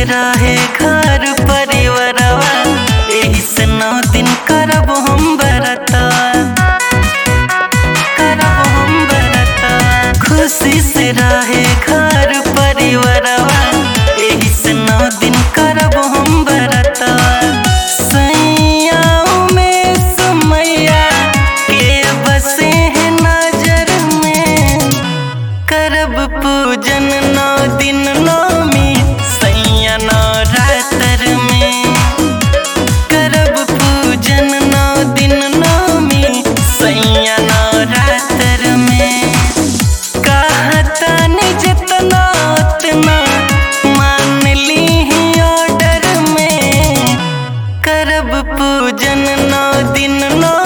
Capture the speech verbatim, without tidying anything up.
रहे घर परिवारवा, एही से नौ दिन करब हम बरता, करब हम बरता। खुशी से रहे घर परिवारवा, एही से नौ दिन करब हम बरता। सैयाओं में समैया के बसे हैं नजर में, करब पूजन नौ दिन नौमी सैया नवरात्र में, करब पूजन नौ दिन नौमी सैया नवरात्र में। कहता नहीं जितना उतना मान ली ही ऑर्डर में, करब पूजन नौ दिन नौ